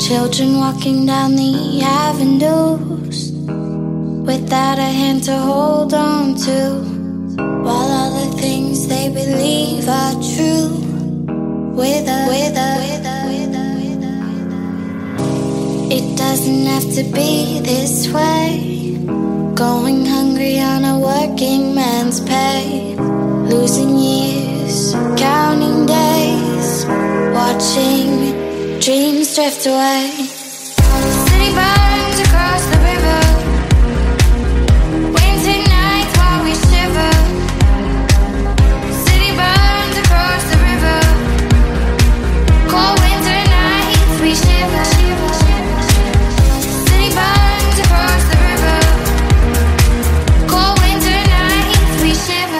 Children walking down the avenues without a hand to hold on to, while all the things they believe are true. It doesn't have to be this way. Going hungry on a working man's pay, losing years, counting days, watching dreams drift away. City burns across the river, winter nights while we shiver. City burns across the river, cold winter nights we shiver. City burns across the river, cold winter nights we shiver.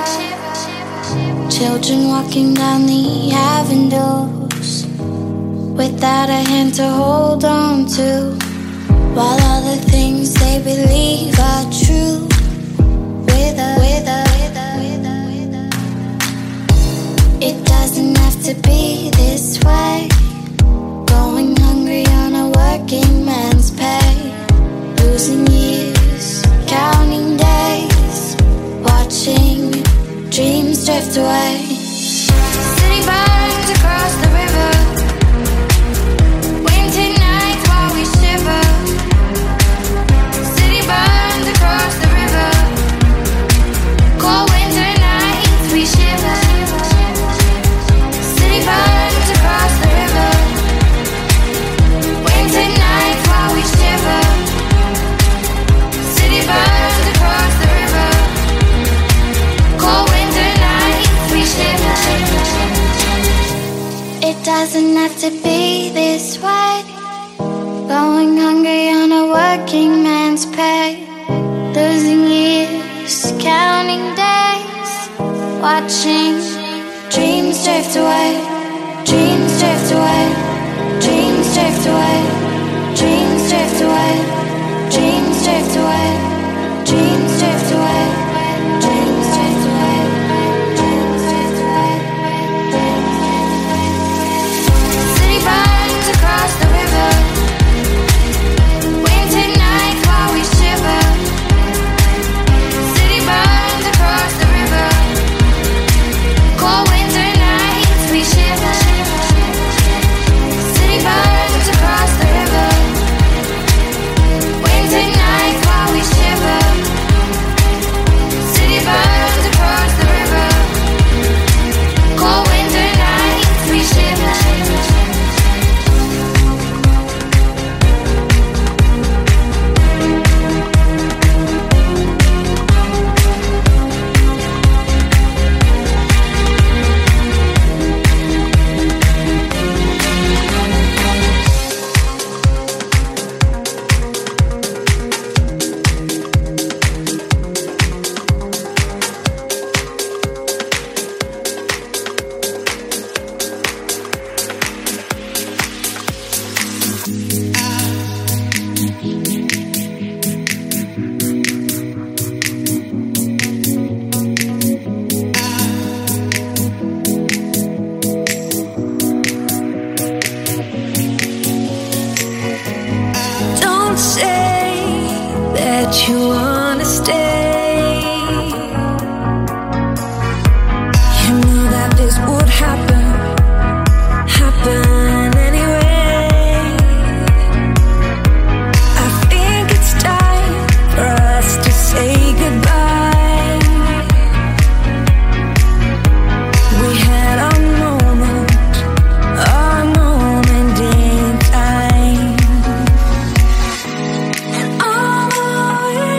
Children walking down the avenues without a hand to hold on to, while all the things they believe are true. It doesn't have to be this way. Going hungry on a working man's pay, losing years, counting days, watching dreams drift away. City burns across the river, winter nights while we shiver. City burns across the river, cold winter nights we shiver. City burns across the river, winter nights while we shiver. City burns across the river, cold winter nights we shiver. It doesn't have to be this way. Going hungry on a working man's pay, losing years, counting days, watching dreams drift away. Dreams drift away. Dreams drift away. Dreams drift away. Dreams drift away. Dreams drift away. Dreams drift away. Dreams drift away. City burns across the river, winter nights while we shiver. City burns across the river, cold winter nights we shiver. City burns across the river, winter nights while we shiver. City burns across the river, cold winter nights we shiver. Don't say that you wanna stay. You knew that this would happen anyway. I think it's time for us to say goodbye. We had our moment in time. All the way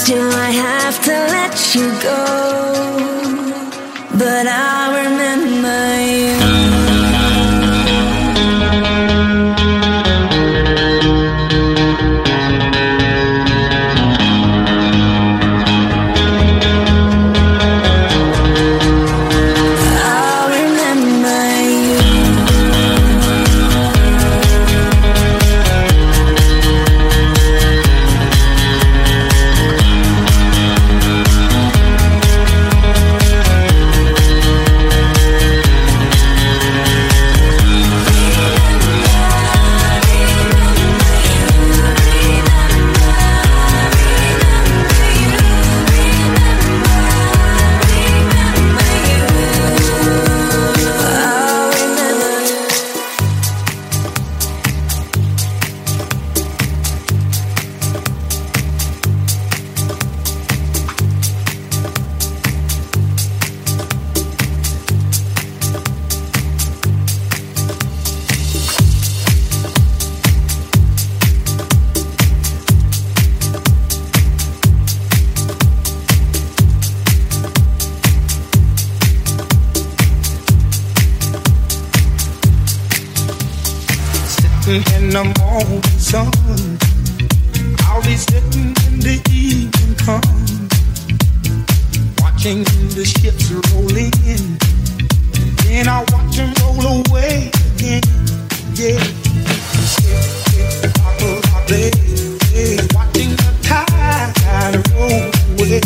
Still I have to let you go, but I remember you. In the morning sun, I'll be sitting in the evening come, watching the ships roll in, then I'll watch them roll away again. Yeah, watching the tide roll away.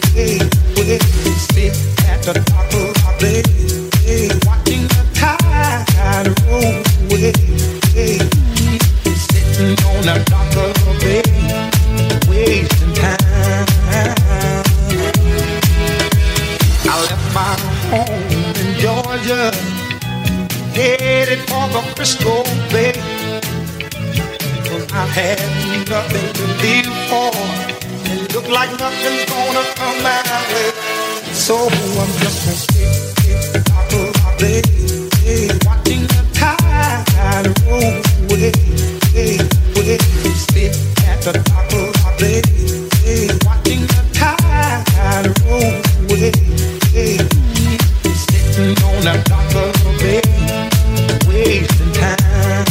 Sit at the dock of our bay, watching the tide roll away. Sitting on the dock of the bay, wasting time. I left my home in Georgia, headed for the Frisco Bay, 'cause I had nothing to live for. It looked like nothing's gonna come my way, so I'm just gonna sit at the dock of the bay, watching the tide roll away. Sit at the dock of our bay, watching the tide roll away. Sitting on the dock of the bay, wasting time.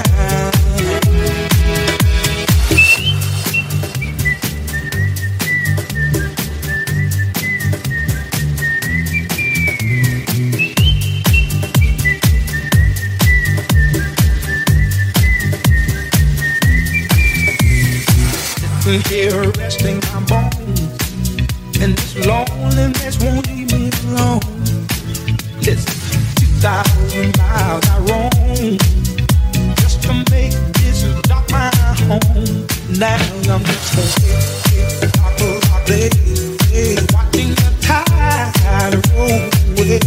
Here resting my bones, and this loneliness won't leave me alone. Listen, 2,000 miles I roam just to make this dock my home. Now I'm just gonna sit at the dock of our bay, watching the tide roll away.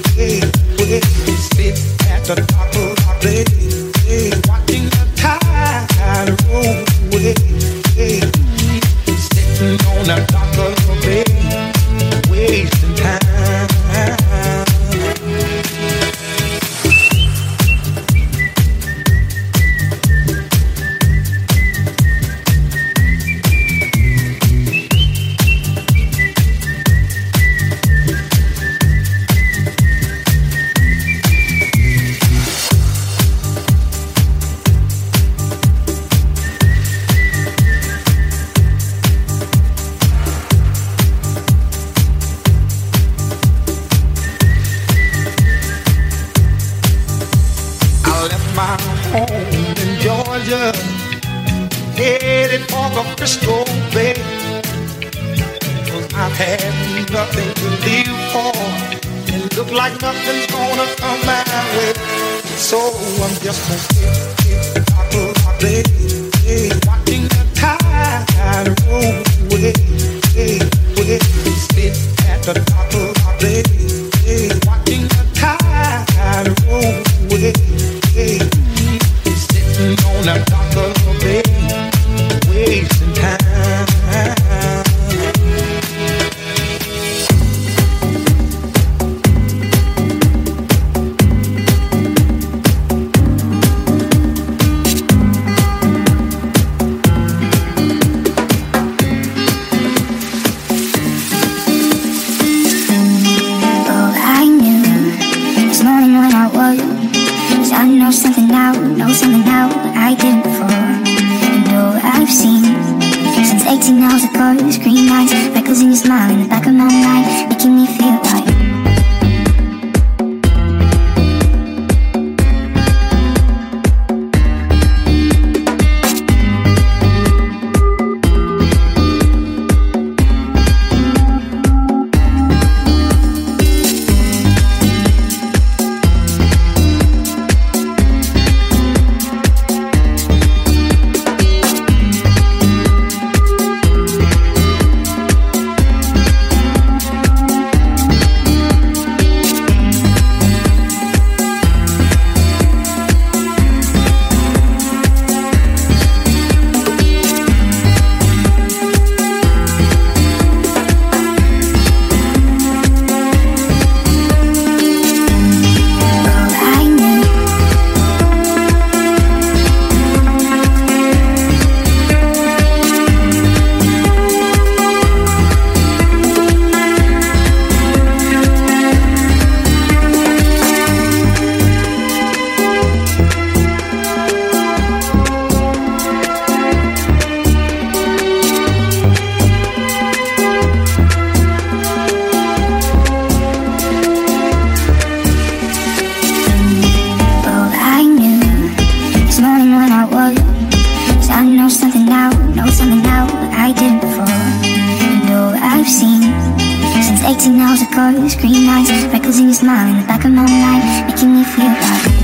Sit at the dock of our bay, watching the tide roll away. Sitting on the dock of the bay, wasting time. My home in Georgia, headed for the Frisco Bay, 'cause I had nothing to live for. It looked like nothing's gonna come my way, so I'm just gonna sit at the dock of our bay, watching the tide roll away. Sit at the dock of our bay, watching the tide roll away. Sitting on the dock of the bay, wasting time. something now I didn't before. And all I've seen since 18 hours ago was green lights, freckles in your smile in the back of my mind, making me feel like green lights, freckles in your smile in the back of my mind, making me feel like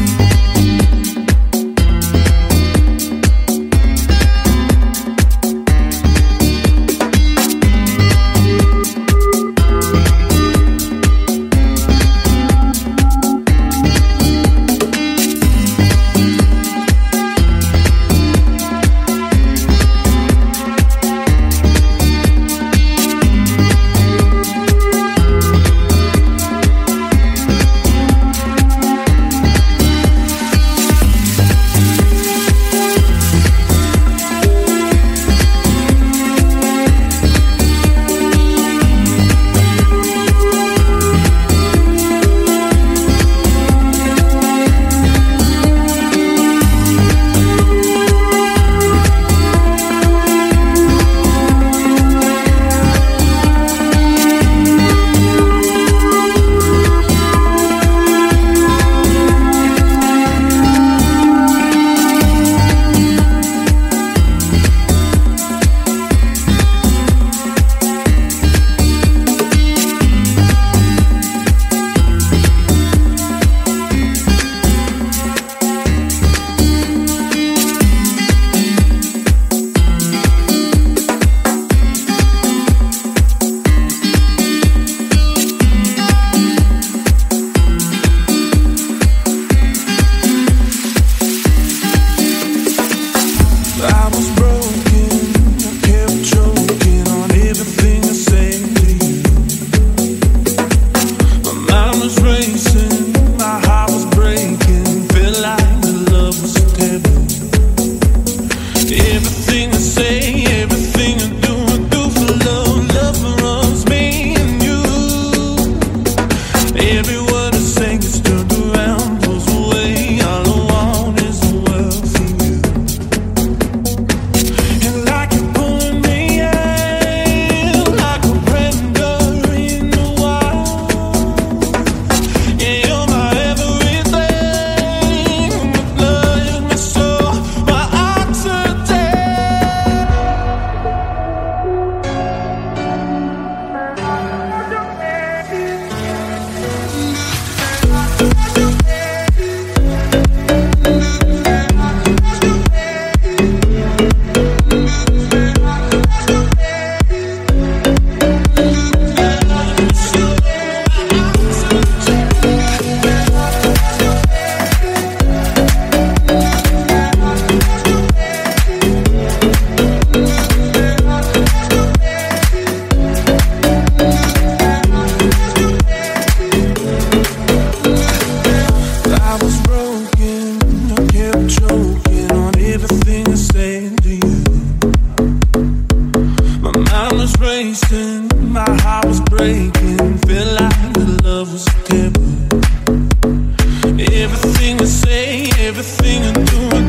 Everything I say, everything I do,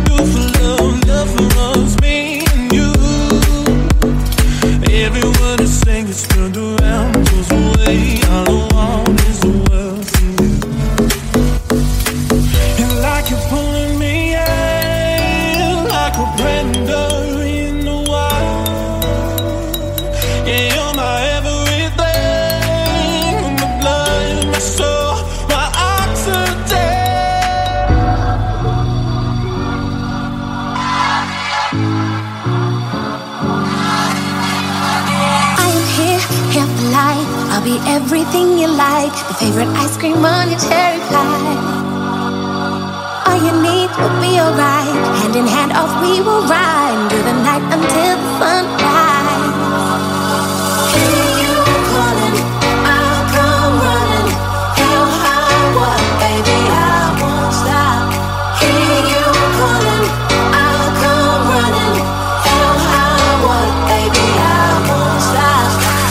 Everyone is saying it's turned around, goes away. All I want is the world to you. And like you're pulling me in, like a predator in the wild. Yeah, you're my everything, my blood, my soul, my oxygen. I'll be everything you like, the favorite ice cream on your cherry pie. All you need will be alright. Hand in hand off we will ride into the night until the sunrise. Hear you calling, I'll come running. Hell, high, what, baby, I won't stop. Hear you calling, I'll come running. Hell, high, what, baby, I won't stop.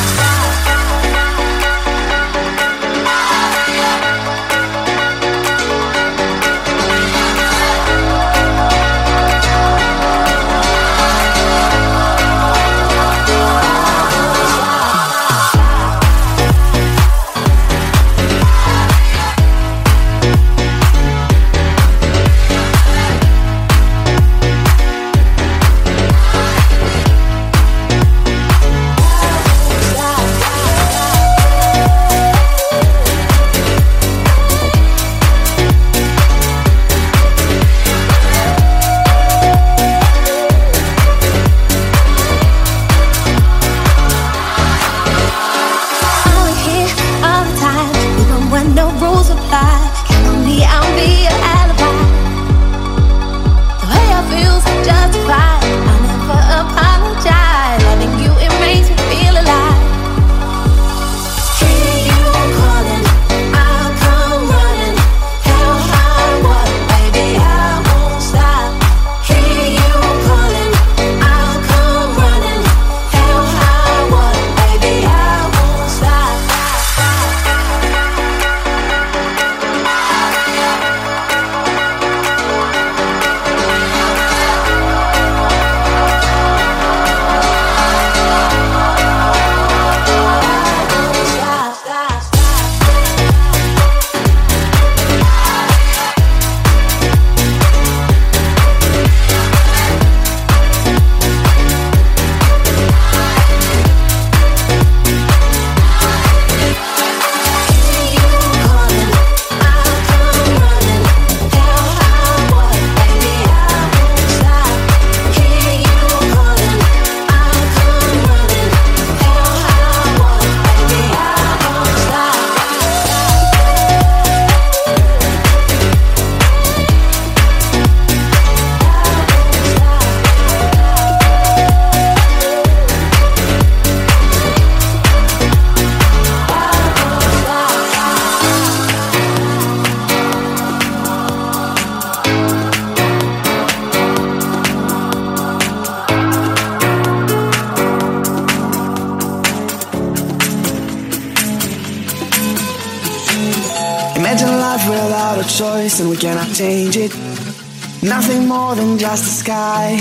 choice and we cannot change it. Nothing more than just the sky.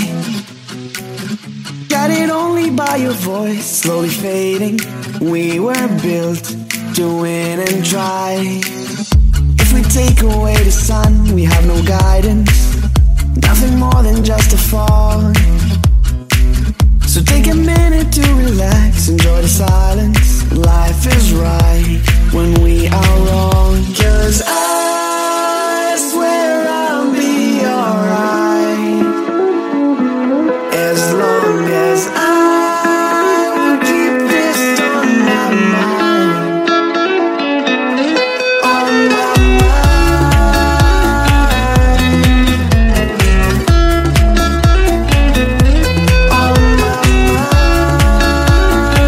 Guided only by your voice, slowly fading. We were built to win and try. If we take away the sun, we have no guidance. Nothing more than just a fall. So take a minute to relax, enjoy the silence. Life is right when we are wrong. 'Cause I swear I'll be alright, as long as I will keep this on my mind. On my mind. On my mind.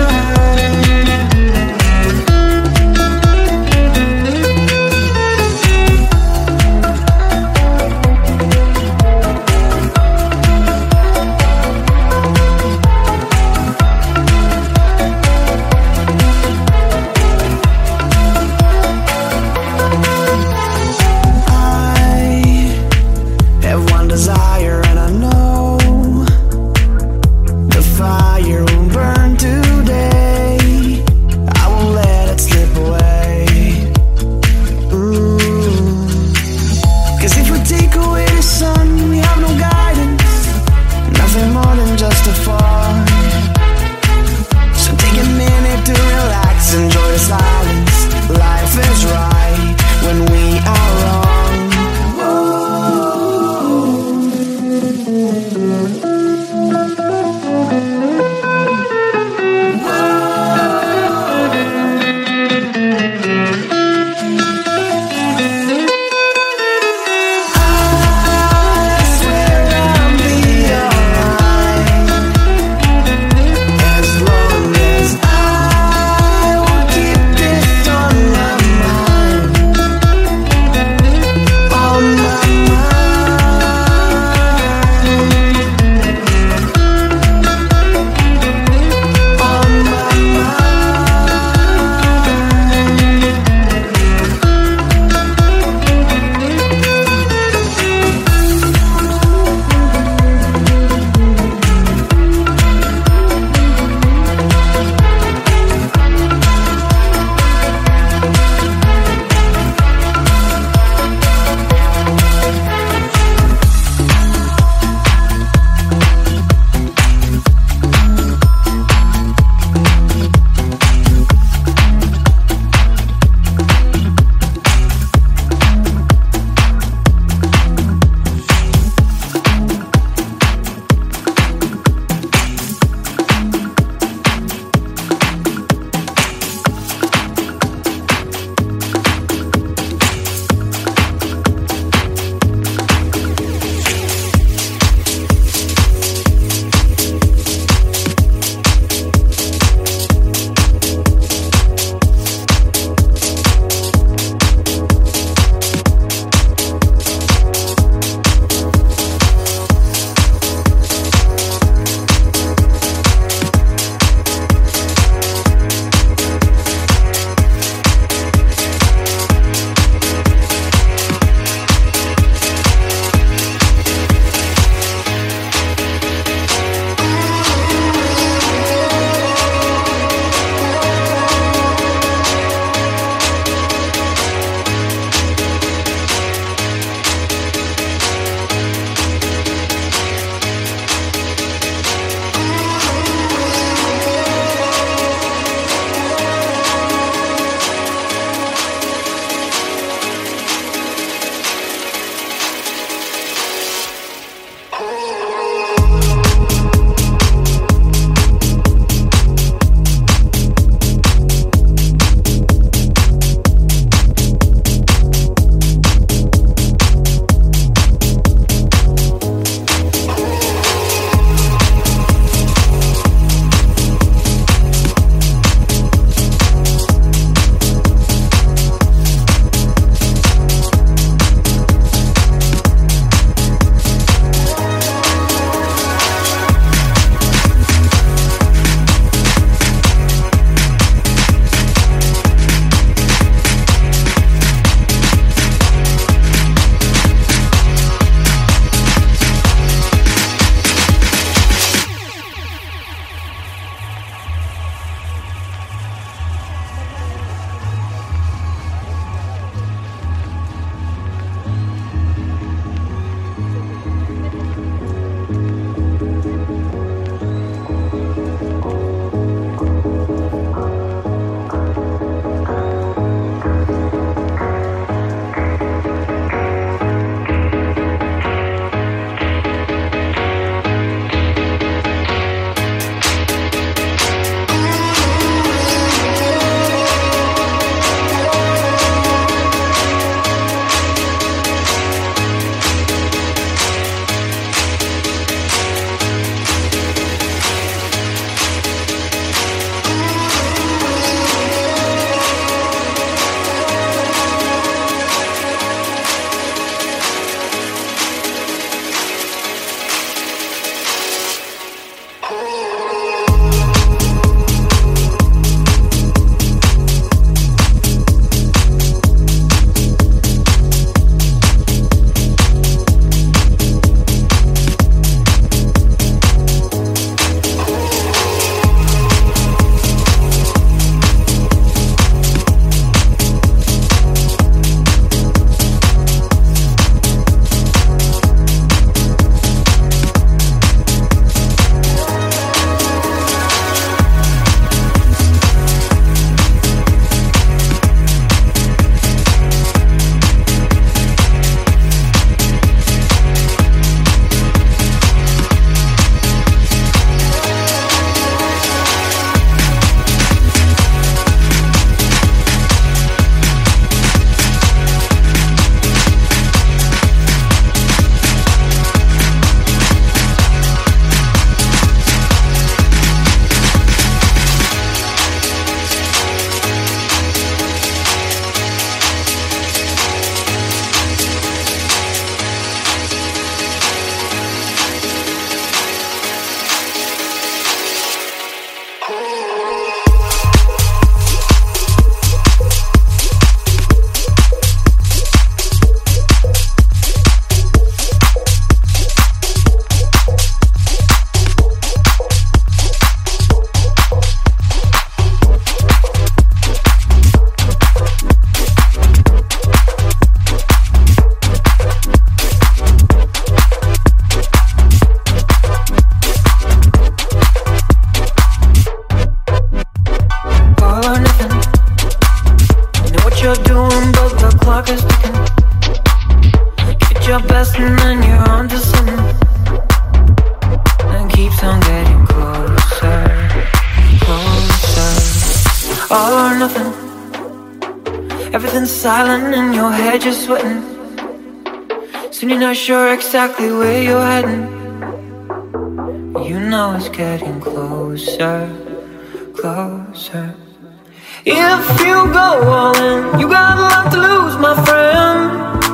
All or nothing. Everything's silent in your head, you're sweating. Soon you're not sure exactly where you're heading. You know it's getting closer, closer. If you go all in, you got a lot to lose, my friend.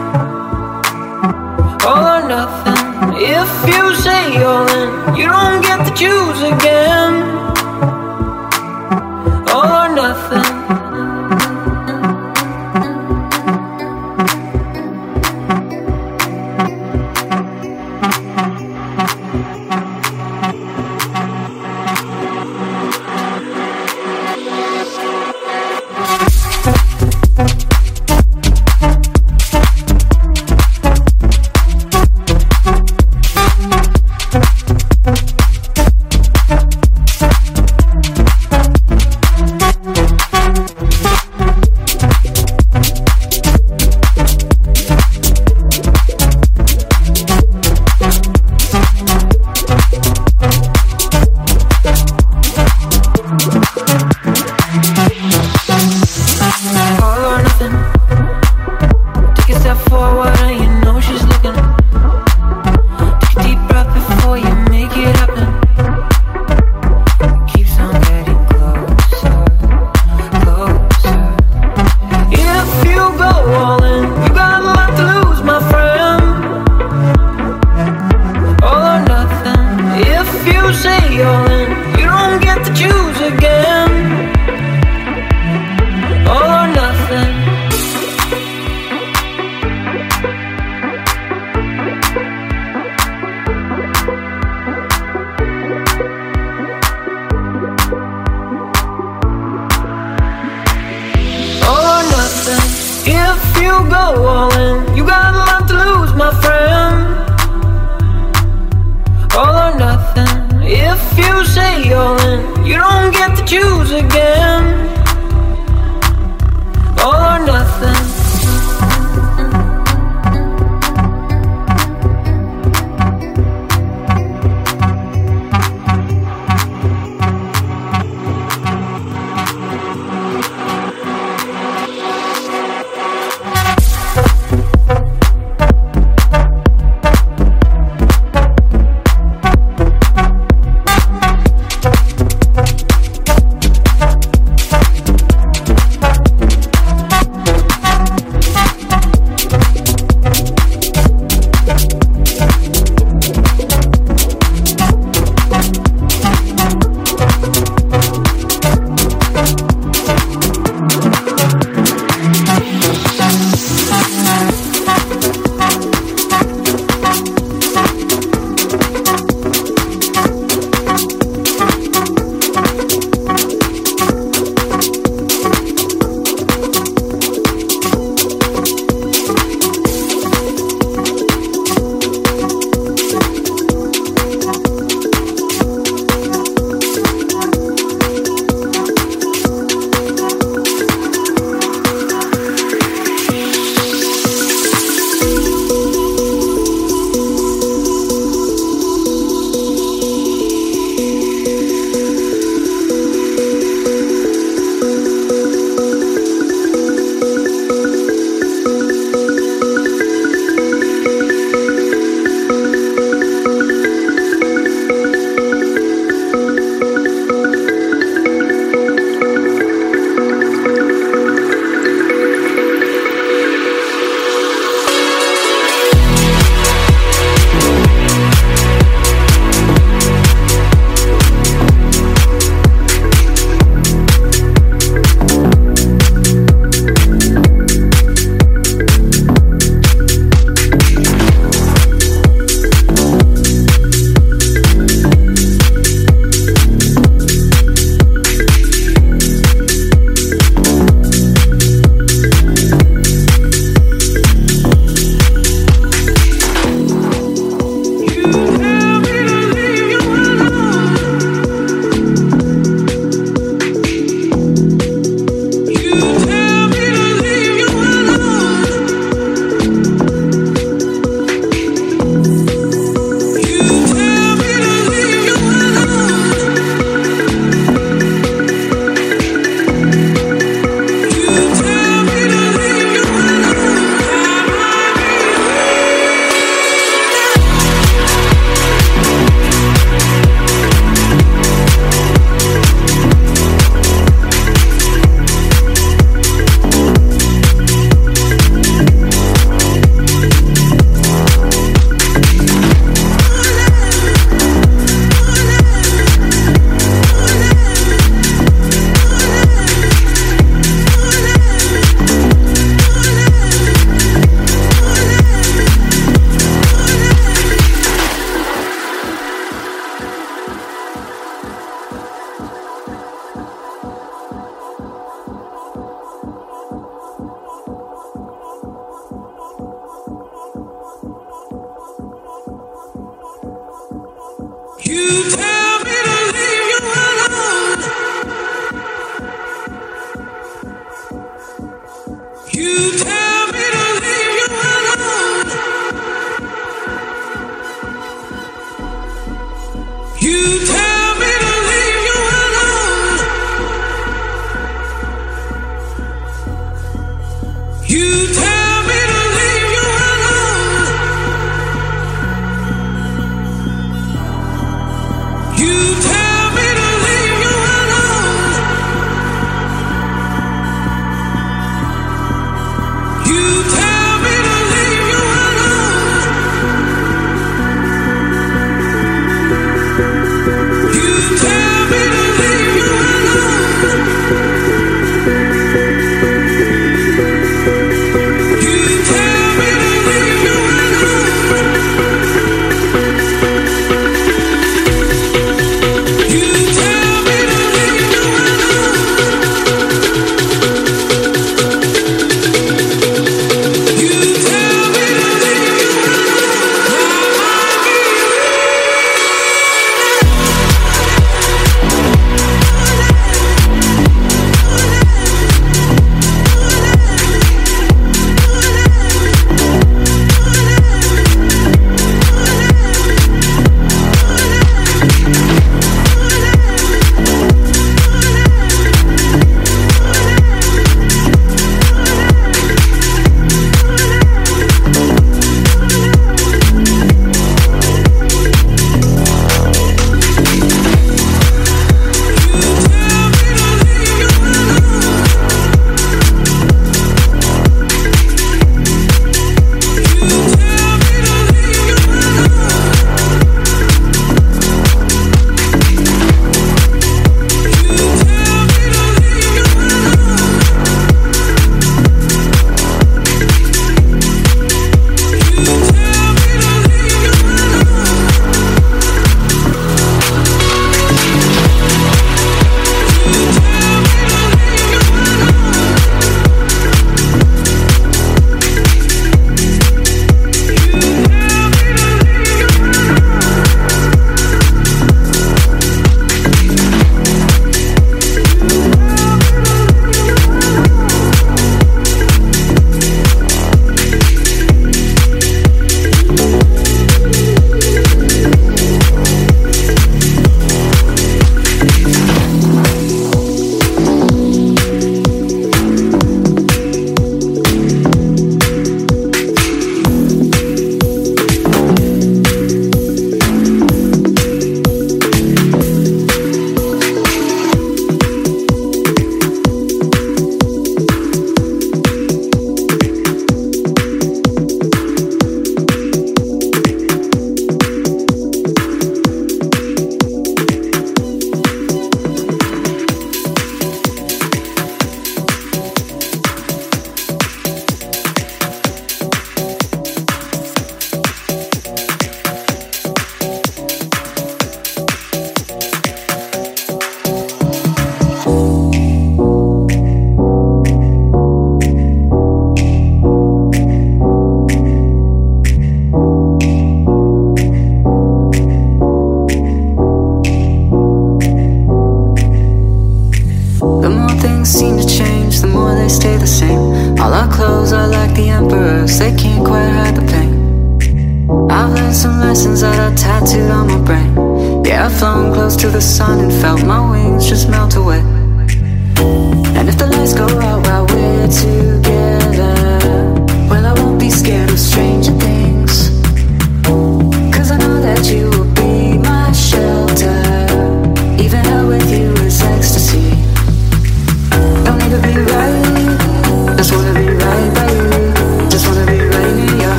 All or nothing. If you say all in, you don't get to choose again. All or nothing.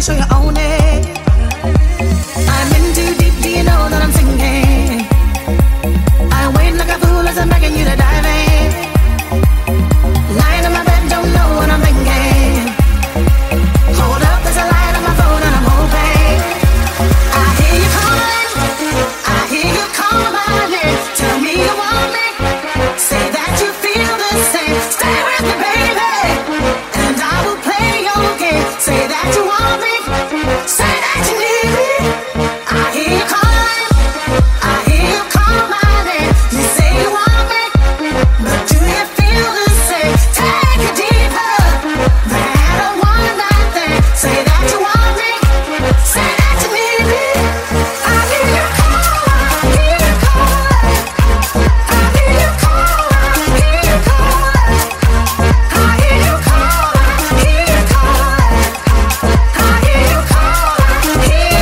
sure you own it. I'm in too deep, do you know that I'm sinking? I wait like a fool as I'm begging you to dive in. Lying in my bed, don't know what I'm thinking. Hold up, there's a light on my phone and I'm hoping. I hear you calling, I hear you call my name. Tell me you want me, say that you feel the same. Stay with me, baby, and I will play your game. Say that you want me, say that you need me. I hear you calling, I hear you call my name. You say you want me, but do you feel the same? Take it deeper than a one-night thing. Say that you want me, say that you need me. I hear you calling, I hear you calling, I hear you calling, I hear you calling, I hear you calling, I hear you calling, I hear you calling, I hear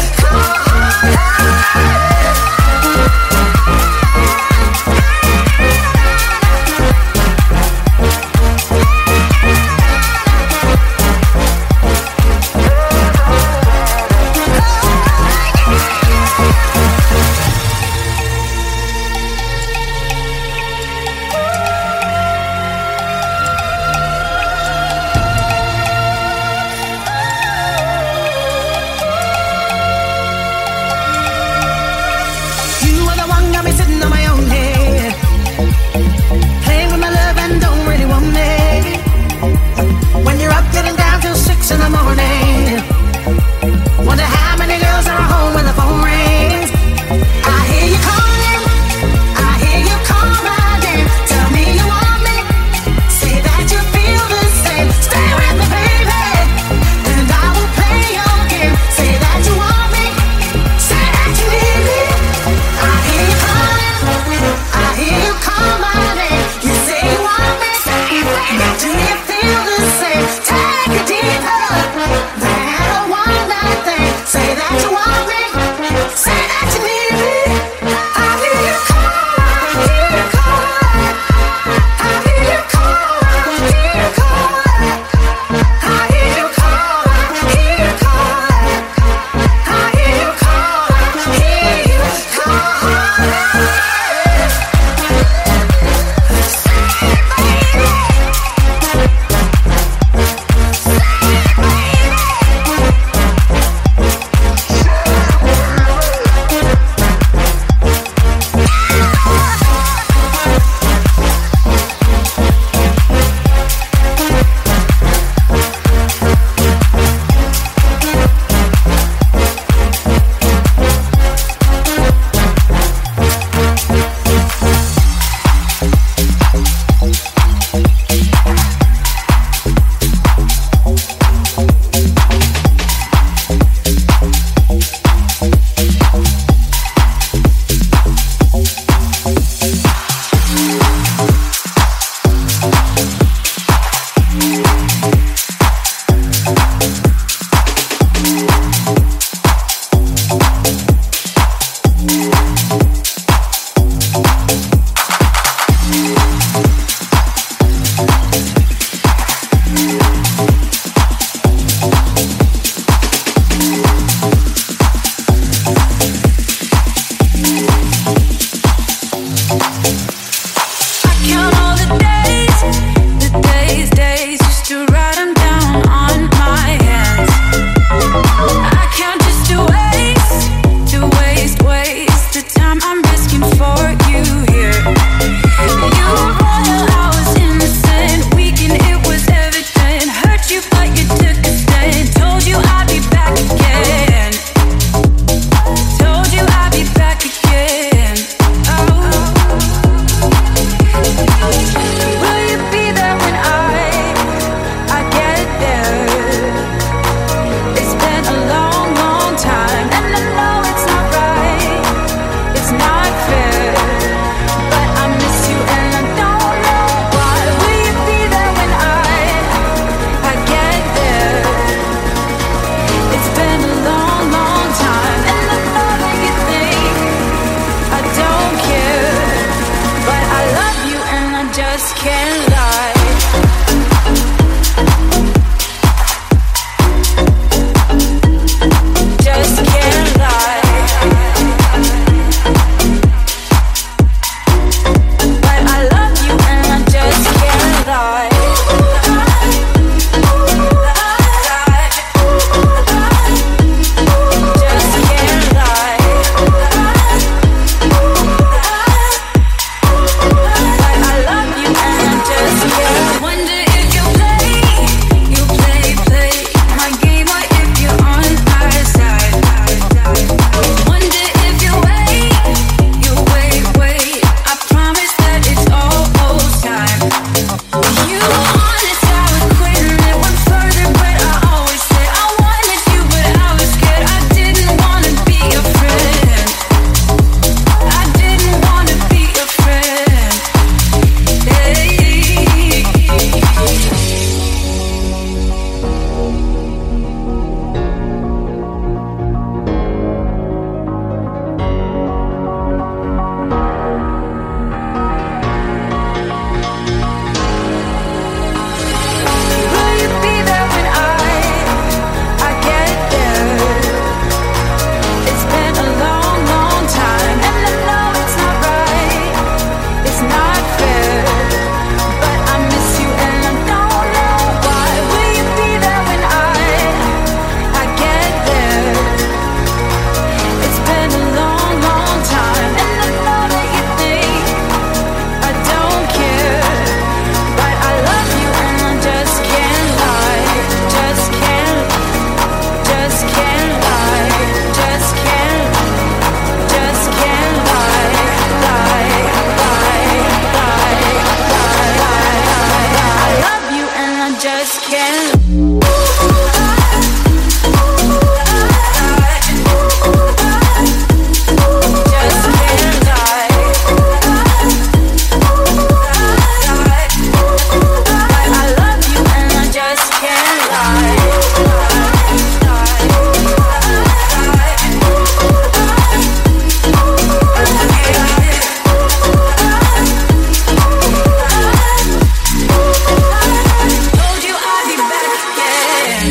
you are the one got me sitting on my own head, playing with my love and don't really want me. When you're up getting down till 6 in the morning, wonder how many girls are at home when the phone rings. I hear you calling, I hear you call my name. Tell me you want me, say that you feel the same. Stay with me, baby, and I will play your game. Say that you want me, say that you need me. I hear you calling, I hear you call my name. You say you want me, but do you feel the same? Take it deeper than a one-night thing. Say that you want me, say that you need me. I hear you calling, I hear you calling, I hear you calling, I hear you calling, I hear you calling, I hear you calling, I hear you calling, I hear you calling.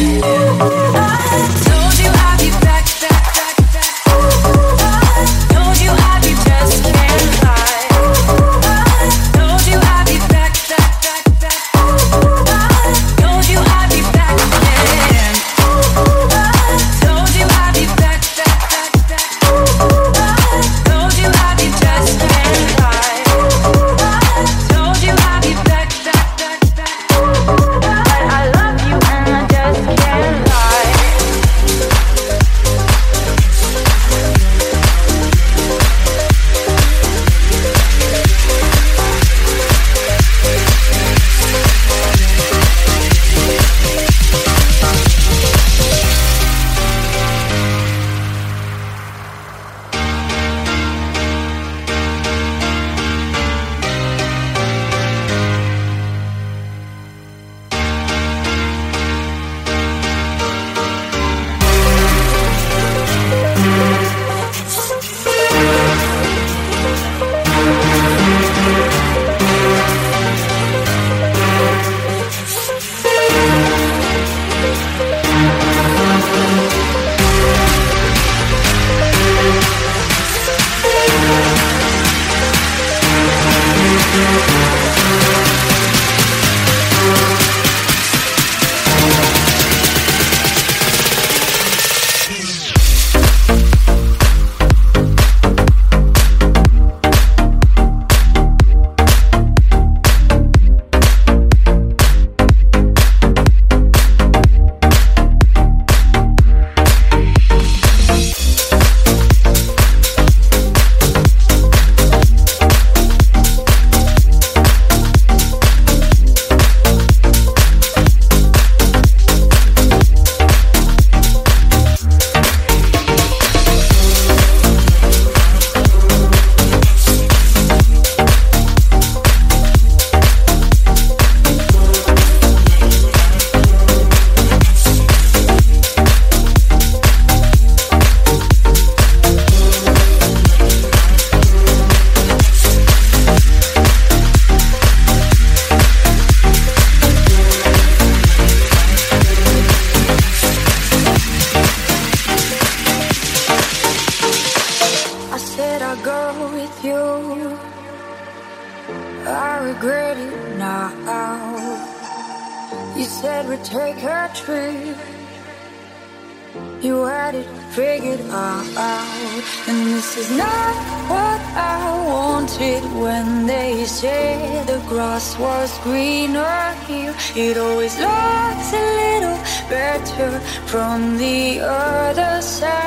It always looks a little better from the other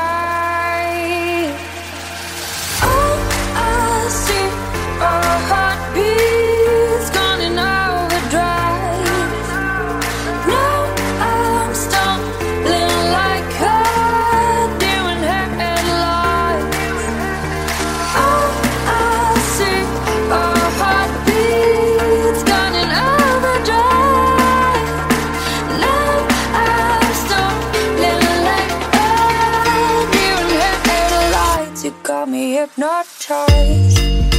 side. All I see are heartbeats gone in overdrive. Now I'm stumbling like a deer in headlights. All I see are heartbeats gone in overdrive. You got me hypnotized.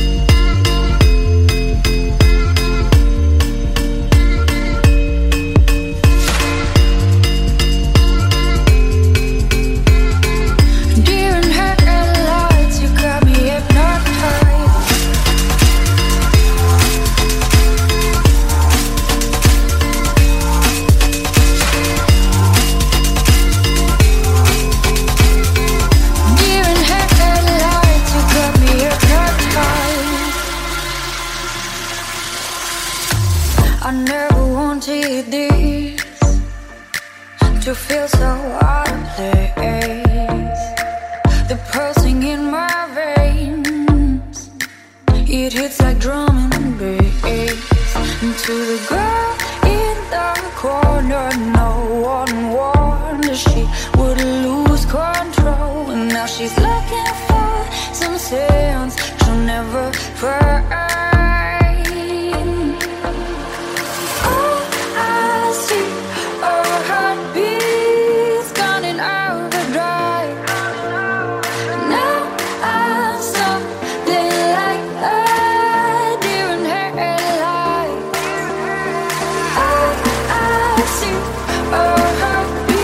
Deer in headlights, you got me hypnotized. Deer in headlights, you got me hypnotized. I never wanted this, to feel so out of place. The pulsing in my veins, it hits like drum and bass. And to the girl in the corner, no one warned her she would lose control. And now she's looking for some sense she'll never find. All I see are heartbeats gone in overdrive. Now I'm stumbling like a deer in headlights. All I see are heartbeats.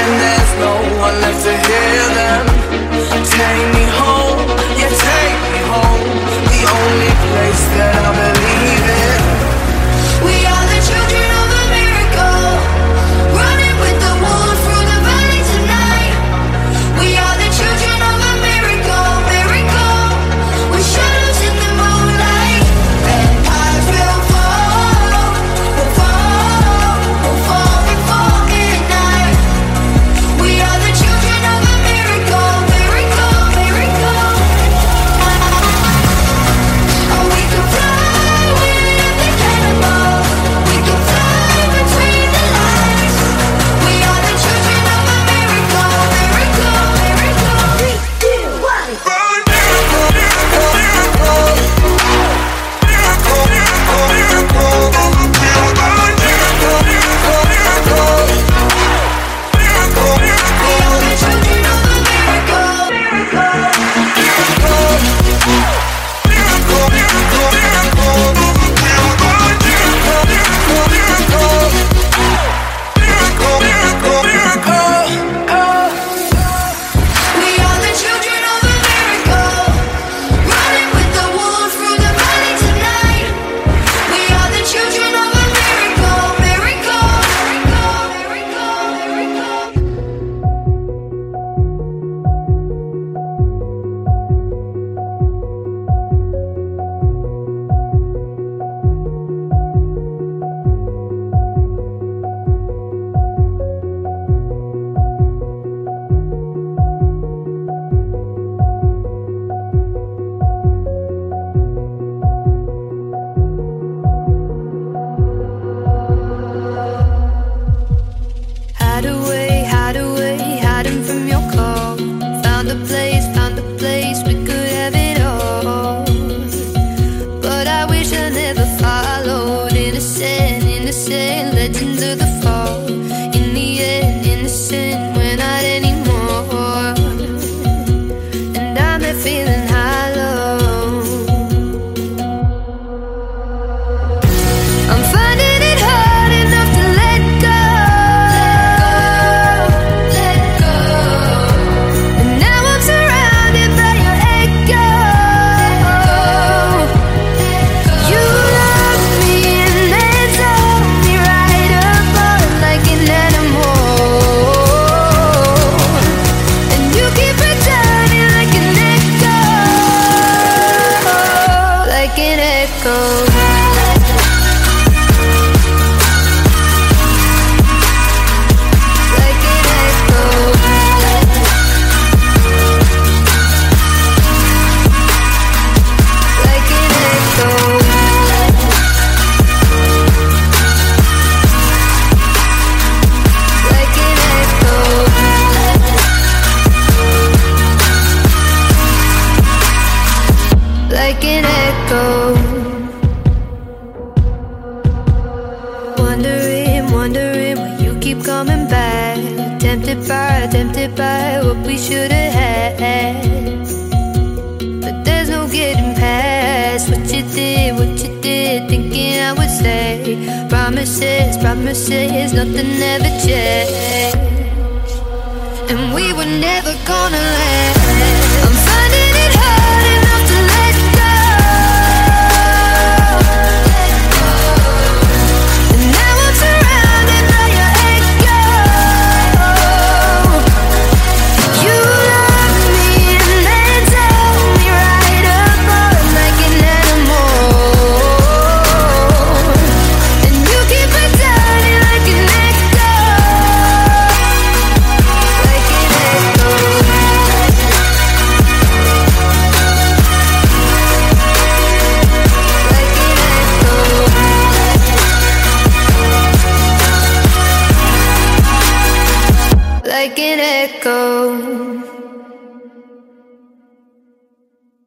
and there's no one left to hear them. Take me home, yeah, take me home, the only place that I believe in. We are the children of a miracle, running with the wolves through the valley tonight. We are the children of a miracle, miracle, with shadows in the moonlight. Empires will fall, will fall, will fall before midnight. We are the children of a miracle, miracle, miracle. Oh, we can fly with the cannonball, we can fly between the lines. We are the children of a miracle, miracle, miracle. 3, 2, 1. We are the children of a miracle, running with the wolves through the valley tonight. We are the children of a miracle, miracle, miracle, miracle. Hide away, hiding from your call. Found a place, we could have it all. But I wish I never followed. Innocent, legends of the fall. In the end, innocent, we're not anymore. And I'm there feeling hollow. I'm finding it hard enough to let go. Let go. And now I'm surrounded by your echo. You love me and then told me right apart like an animal. And you keep returning like an echo. Like an echo. Like an echo. Like an echo. Like an echo. Like an echo. Wondering why you keep coming back. Tempted by what we should have had. But there's no getting past what you did, thinking I would say promises, nothing ever changed. And we were never gonna last. I'm finding it hard enough to let go. And now I'm surrounded by your echo. You love me and then told me right apart like an animal. And you keep returning like an echo. Like an echo. Like an echo.